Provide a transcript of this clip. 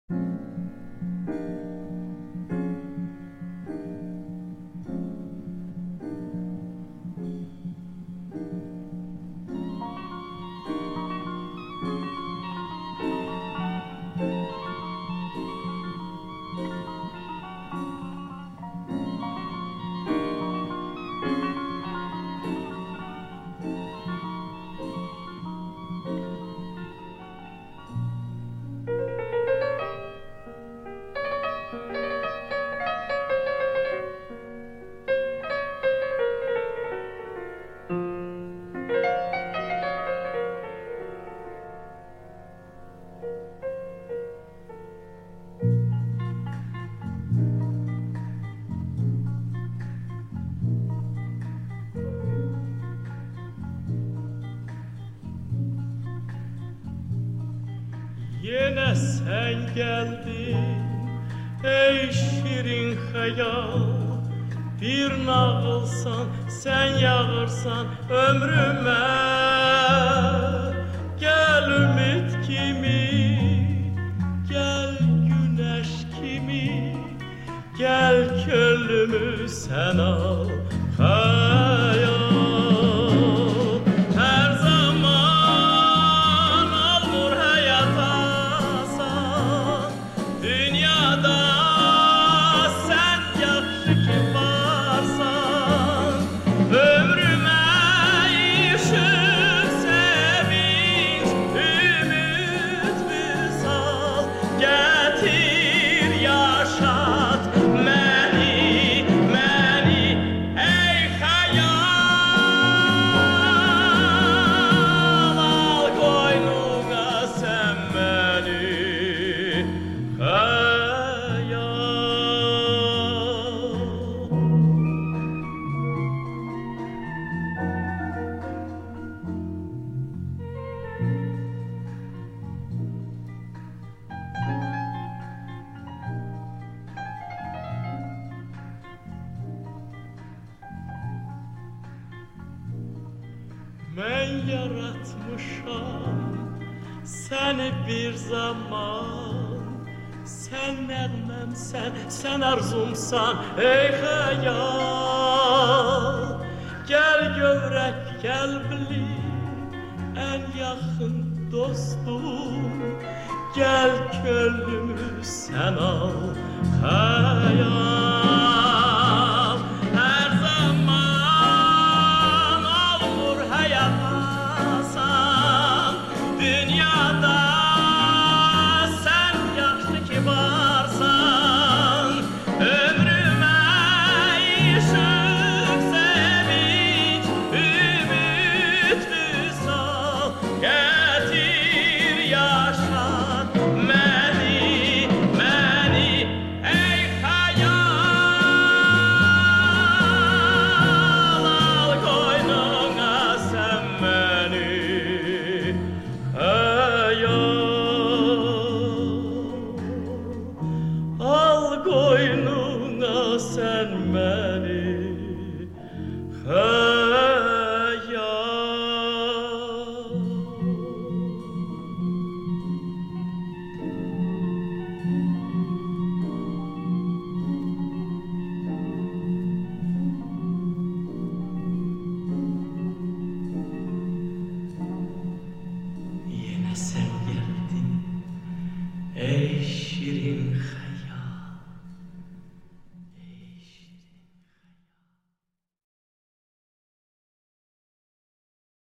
Yine sen geldin ey şirin hayal. Bir nağılsan sen yağırsan ömrüme. Gel ümit kimi, gel güneş kimi, gel gönlümü sen al hayal. Ben yaratmışam seni bir zaman. Sen nəğməmsən, sen arzumsan ey hayal. Gel gövrək, gel bilim, en yakın dostum. Gel gönlümü sen al hayal. Koynuna sen beni Yine sen geldin ey şirin